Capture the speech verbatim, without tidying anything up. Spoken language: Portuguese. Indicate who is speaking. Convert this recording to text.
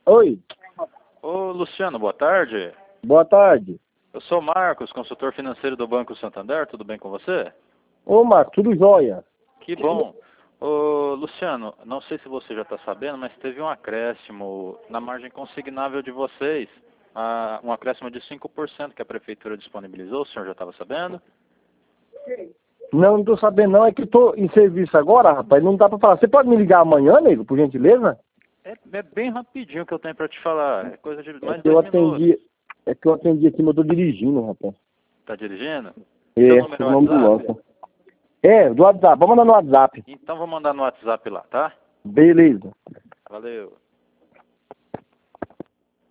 Speaker 1: Oi.
Speaker 2: Ô, Luciano, boa tarde.
Speaker 1: Boa tarde.
Speaker 2: Eu sou o Marcos, consultor financeiro do Banco Santander. Tudo bem com você?
Speaker 1: Ô, Marcos, tudo jóia.
Speaker 2: Que bom. Ô, Luciano, não sei se você já está sabendo, mas teve um acréscimo na margem consignável de vocês. Ah, um acréscimo de cinco por cento que a Prefeitura disponibilizou. O senhor já estava sabendo?
Speaker 1: Não, não tô sabendo não. É que eu tô em serviço agora, rapaz. Não dá pra falar. Você pode me ligar amanhã, nego, por gentileza?
Speaker 2: É, é bem rapidinho que eu tenho para te falar. É coisa de mais
Speaker 1: É
Speaker 2: de
Speaker 1: que eu
Speaker 2: dois minutos.
Speaker 1: atendi... É que eu atendi aqui, mas eu tô dirigindo, rapaz.
Speaker 2: Tá dirigindo?
Speaker 1: É,
Speaker 2: Seu número é
Speaker 1: o nome do
Speaker 2: WhatsApp?
Speaker 1: banco. É, do WhatsApp. Vamos mandar no WhatsApp.
Speaker 2: Então vou mandar no WhatsApp lá, tá?
Speaker 1: Beleza.
Speaker 2: Valeu.